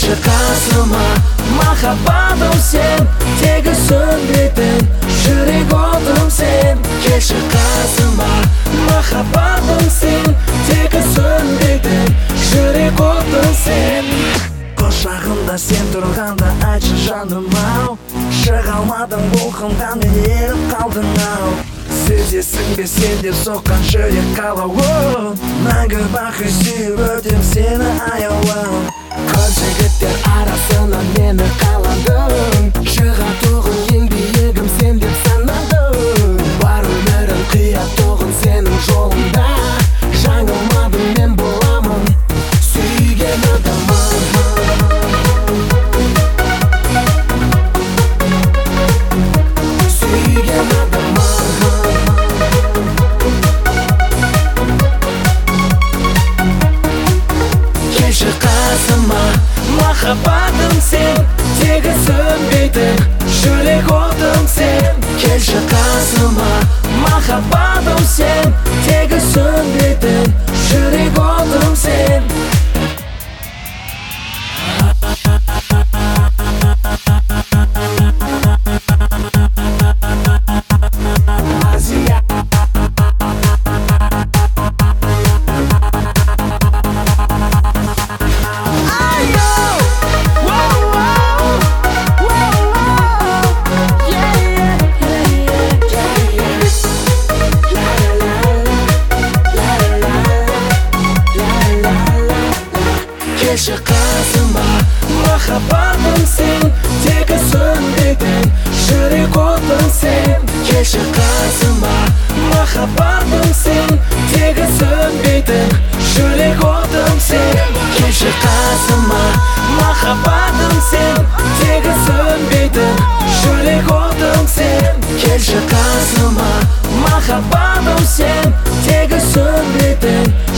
келші қасыма, махаббатым сен, тегі сөнбейтін жүрек отым сен. Келші қасыма, махаббатым сен, тегі сөнбейтін жүрек отым сен. Құшағымда сен тұрғанда айтшы жаным-ау, шыға алмадың бұлқынған мен еріп қалдың ау. Сезесің бе сен де соққан жүрек қалауы, мәңгі бақи сүйіп өтем сені аяулым. Көп жігіттер арасынан мені қаладың, шығатұғын ең биігім сен деп санадың. Бар өмірім қиятұғын сенің жолыңда, жаңылмадым мен боламын сүйген адамым. Келші қасыма, махаббатым сен, тегі сөнбейтін жүрек отым сен. Келші қасыма, махаббатым сен, тегі сөнбейтін жүрек отым сен. Келші қасыма, махаббатым сен, тегі сөнбейтін жүрек отым сен. Келші қасыма, махаббатым сен, тегі сөнбейтін жүрек отым сен. Келші қасыма, махаббатым сен, тегі сөнбейтін жүрек отым сен. Келші қасыма, махаббатым сен, тегі сөнбейтін